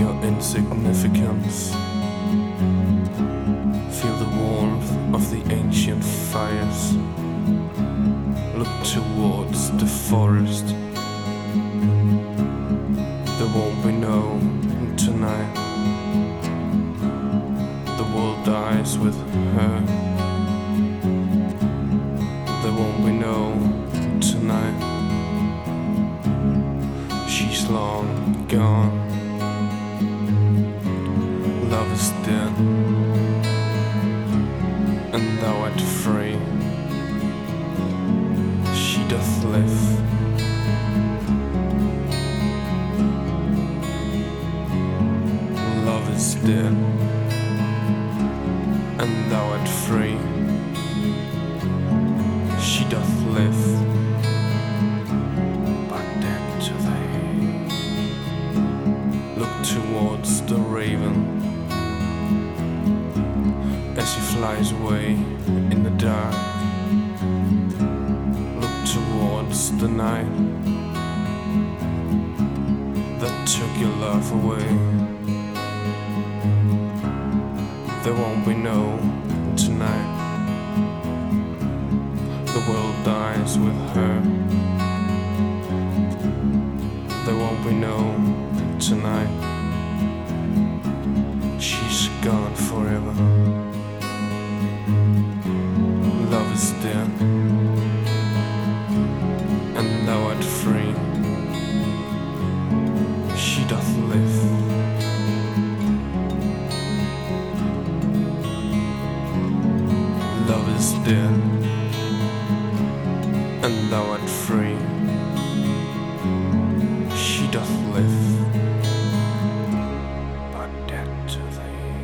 your insignificance. Feel the warmth of the ancient fires. Look towards the forest. There won't be no tonight. The world dies with her. There won't be no tonight. She's long gone. Love is dead, and thou art free. She doth live. Love is dead, and thou art free. She doth live. But dead to thee. Look towards the raven as he flies away in the dark. Look towards the night that took your love away. There won't be no tonight. The world dies with her. There won't be no tonight. She's gone forever. Love is dead, and thou art free. She doth live. Love is dead, and thou art free. She doth live. But dead to thee.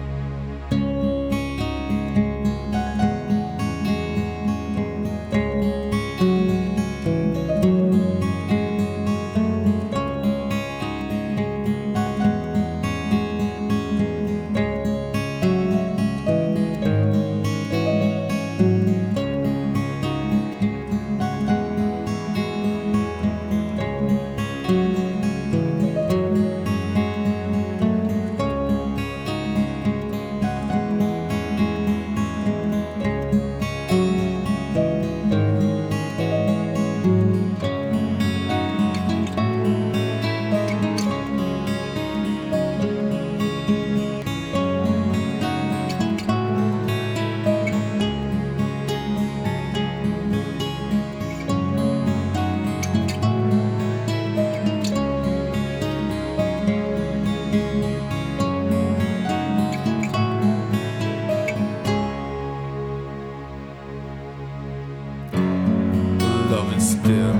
Love is dead,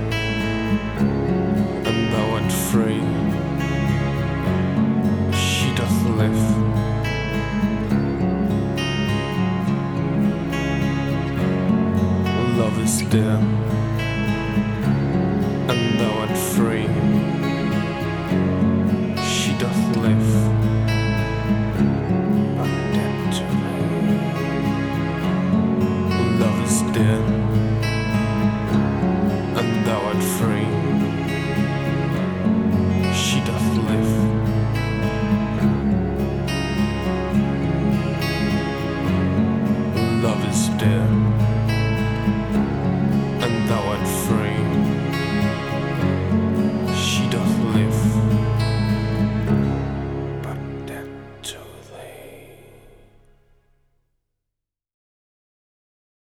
and thou art free. She doth live. Love is dead,